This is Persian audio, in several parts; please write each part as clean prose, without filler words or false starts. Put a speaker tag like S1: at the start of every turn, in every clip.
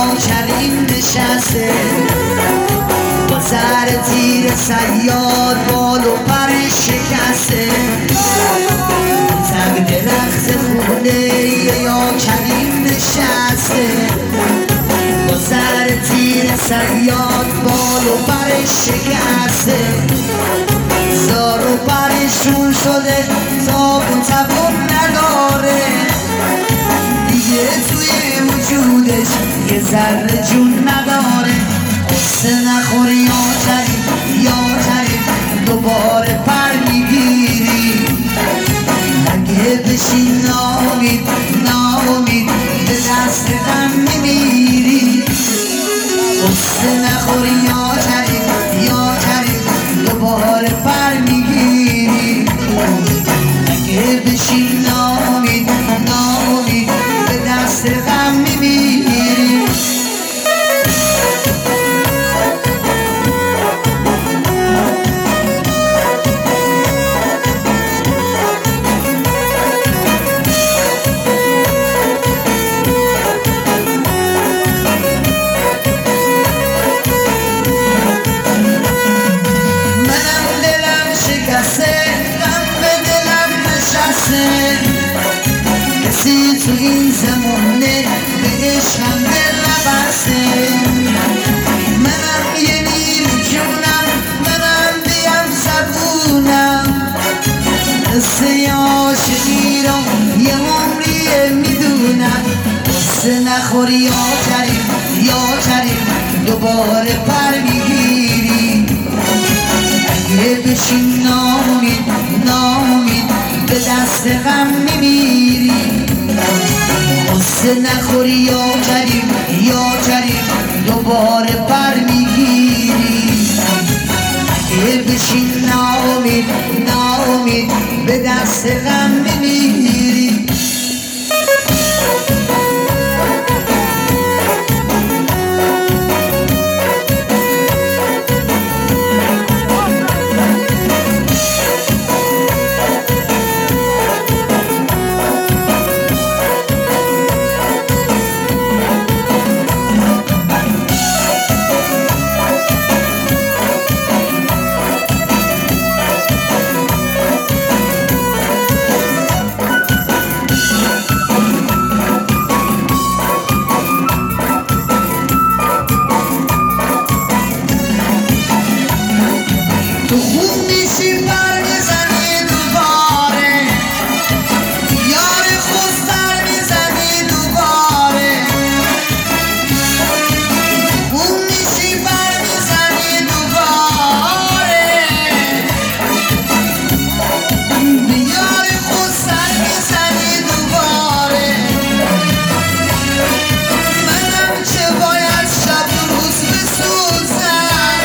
S1: کریم نشسته با سر تیر صیاد بال و پر شکسته تق درخت خونه یا کریم نشسته با سر تیر صیاد بال و پر شکسته زار و پرشون شده تاب و تبون نداره دیگه توی وجودش یه ذره جون نداره قصه نخور یا کریم یا کریم دوباره پر میگیری اگه بشی ناامید ناامید به دست غم میمیری قصه نخور یا کریم یا کریم دوباره پر میگیری اگه بشی ناامید ناامید به دست غم میمیری کسی تو این زمونه به عشقم دل نبسته منم یه نیم جونم منم بیم زبونم قصه عاشقی رو یه عمریه میدونم قصه نخوری یا کریم یا کریم دوباره پر میگیری اگه بشی ناامید ناامید به دست غم میمیری قصه نخوری یا کریم یا کریم دوباره پر میگیری اگه بشی ناامید ناامید به دست غم میمیری تو خوب میشی پر میزنی دوباره یار خود سر میزنی دوباره خوب میشی پر میزنی دوباره یار خود سر میزنی دوباره منم چه باید شب و روز بسوزم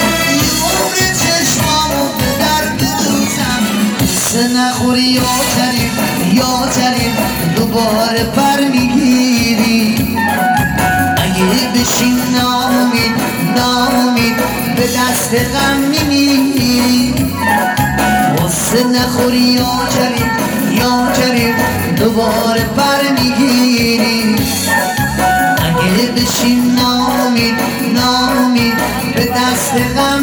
S1: قصه نخوری یا کریم یا کریم دوباره پر میگیری اگه بشی ناامید ناامید به دست غم میمیری قصه نخوری یا کریم یا کریم دوباره پر میگیری اگه بشی ناامید ناامید به دست غم